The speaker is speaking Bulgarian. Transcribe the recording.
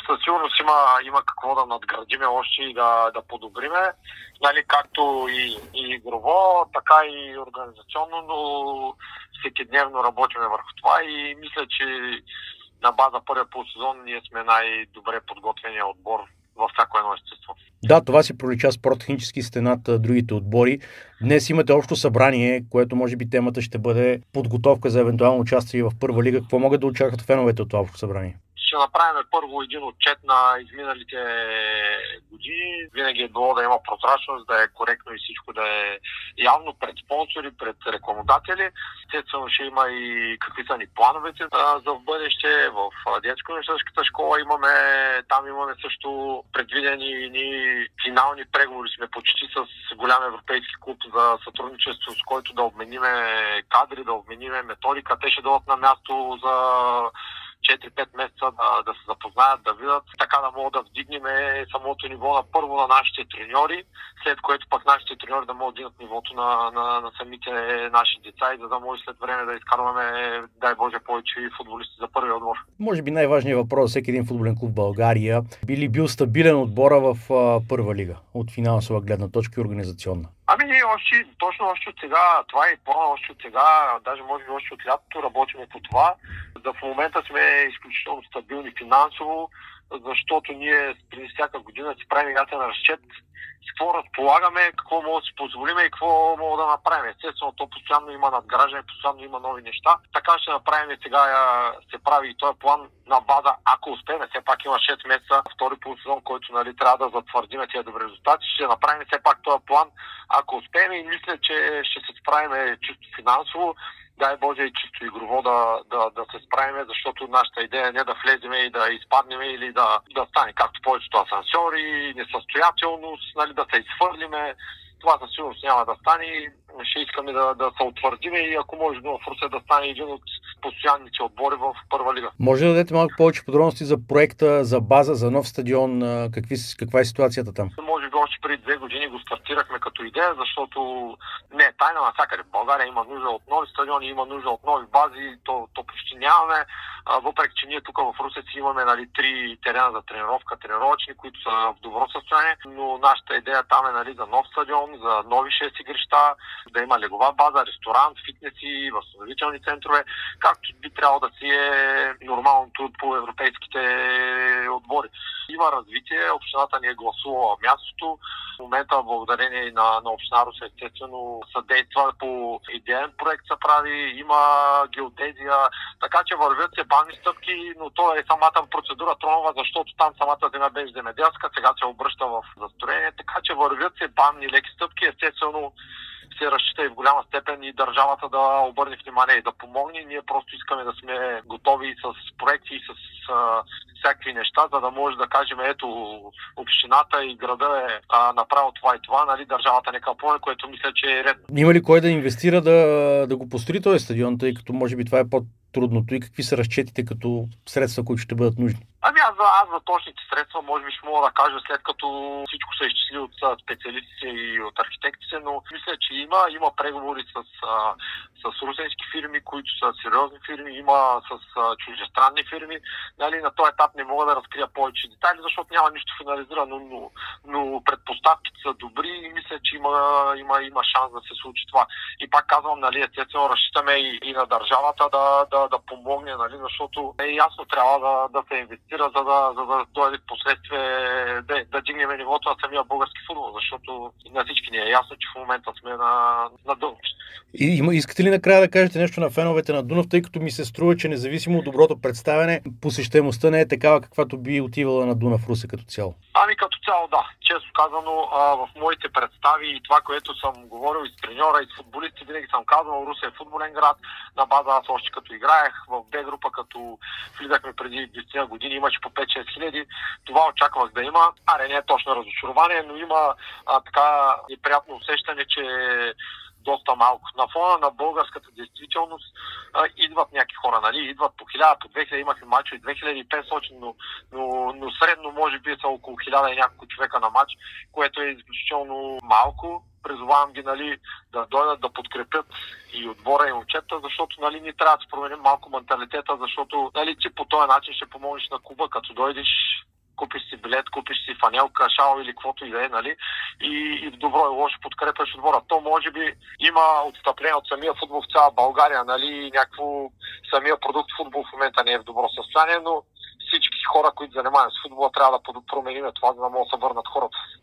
Със сигурност има какво да надградиме още и да подобриме, нали, както и игрово, така и организационно, но всекидневно работиме върху това и мисля, че на база първия полусезон ние сме най-добре подготвения отбор във всяко едно естество. Да, това си пролича спорттехнически сте над другите отбори. Днес имате общо събрание, което може би темата ще бъде подготовка за евентуално участие в първа лига. Какво могат да очакват феновете от това общо събрание? Ще направим първо един отчет на изминалите години. Винаги е било да има прозрачност, да е коректно и всичко да е явно пред спонсори, пред рекламодатели. Естествено ще има и какви са ни плановете за в бъдеще. В детско-юношеската школа там имаме също предвидени финални преговори. Сме почти с голям европейски клуб за сътрудничество, с който да обмениме кадри, да обмениме методика. Те ще дойдат на място за 4-5 месеца да се запознаят, да видят, така да могат да вдигнем самото ниво на първо на нашите треньори, след което пък нашите треньори да могат да дигнат нивото на самите наши деца и да може след време да изкарваме, дай Боже, повече футболисти за първи отбор. Може би най-важният въпрос за всеки един футболен клуб в България, би ли бил стабилен отбора в първа лига от финансова гледна точка и организационна? Ние точно още от сега, това е и плана още от сега, даже може би още от лятото работиме по това. В момента сме изключително стабилни финансово, защото ние преди всяка година си правим ясен разчет с какво разполагаме, какво може да си позволим и какво мога да направим. Естествено, то постоянно има надграждане, постоянно има нови неща. Така ще направим и сега се прави и този план на база, ако успеем. Все пак има 6 месеца, втори полусезон, който трябва да затвърдим тези добри резултати. Ще направим все пак този план, ако успеем и мисля, че ще се справим чисто финансово. Дай Боже и чисто игрово да се справим, защото нашата идея е не да влезем и да изпаднем или да стане както повечето асансьори, несъстоятелност, нали, да се изхвърлиме. Това със сигурност няма да стане. Ще искаме да се утвърдим и ако може в Русе да стане един от постоянните отбори в първа лига. Може да дадете малко повече подробности за проекта, за база, за нов стадион? Каква е ситуацията там? Може би още преди 2 години го стартирахме като идея, защото не е тайна навсякъде. В България има нужда от нови стадиони, има нужда от нови бази, то почти нямаме. Въпреки че ние тук в Русе си имаме 3 терена за тренировка, тренировъчни, които са в добро състояние, но нашата идея там е за нов стадион, за нови 6 игрища, да има легова база, ресторант, фитнеси, възстановителни центрове, както би трябвало да си е нормалното по европейските отбори. Има развитие, общината ни е гласувала мястото. В момента, благодарение на община Русе, естествено, съдейства по идеен проект се прави, има геодезия, така че вървят се бавни стъпки, но то е самата процедура тронова, защото там самата земя беше земеделска, сега се обръща в застроение, така че вървят се бавни леки стъпки, естествено се разчита и в голяма степен и държавата да обърне внимание и да помогне. Ние просто искаме да сме готови с проекти и с всякакви неща, за да може да кажем, ето, общината и града е направил това и това, нали, държавата нека помогне, което мисля, че е редно. Има ли кой да инвестира да го построи този стадион, тъй като може би това е по-трудното и какви са разчетите като средства, които ще бъдат нужни? Аз за точните средства може би ще мога да кажа, след като всичко се изчисли от специалистите и от архитектите, но мисля, че има преговори с русенски фирми, които са сериозни фирми, има с чуждестранни фирми. Нали, на този етап не мога да разкрия повече детайли, защото няма нищо финализирано, но предпоставките са добри и мисля, че има шанс да се случи това. И пак казвам, нали, естествено разчитаме и на държавата да помогне, нали, защото е ясно, трябва да се инвестира, за да дойде последствие да дигнем нивото на самия български футбол, защото на всички ни е ясно, че в момента сме на Дунав. Искате ли накрая да кажете нещо на феновете на Дунав, тъй като ми се струва, че независимо от доброто представяне, посещаемостта не е такава, каквато би отивала на Дунав Русе като цяло? Като цяло да. Често казано, в моите представи и това, което съм говорил и с треньора, и с футболисти, винаги съм казвал, Русе е футболен град. На база аз още като играех в Б група, като влизахме преди 10 години, имаше по 5-6 хиляди. Това очаквах да има. Не е точно разочарование, но има така неприятно усещане, че доста малко. На фона на българската действителност идват някакви хора, нали? Идват по 1000, по 2000, имахме мачо и 2500, но средно може би са около 1000 и няколко човека на матч, което е изключително малко. Призовавам ги, нали, да дойдат да подкрепят и отбора и момчета, защото, нали, ни трябва да се променим малко менталитета, защото, нали, ти по този начин ще помогнеш на клуба, като дойдеш купиш си билет, купиш си фанелка, шал или каквото и да е, нали? И в добро и лошо подкрепяш отбора. То може би има отстъпление от самия футбол в цяла България, нали? Някакво самия продукт футбол в момента не е в добро състояние, но всички хора, които занимават с футбола, трябва да променим това, за да могат да се върнат хората